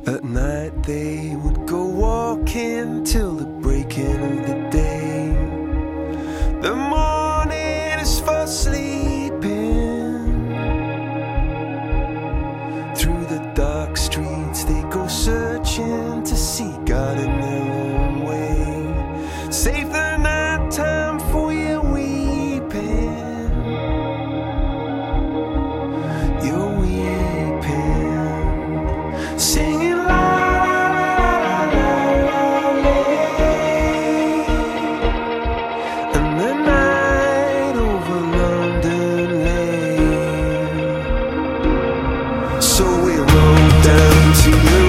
At night they would go walking till the breaking of the day. The morning is for sleeping. Through the dark streets they go searching to see God in their own way. Save the night time for your weeping. You're weeping, singing la la la la la. And the night over London lay. So we rode down to the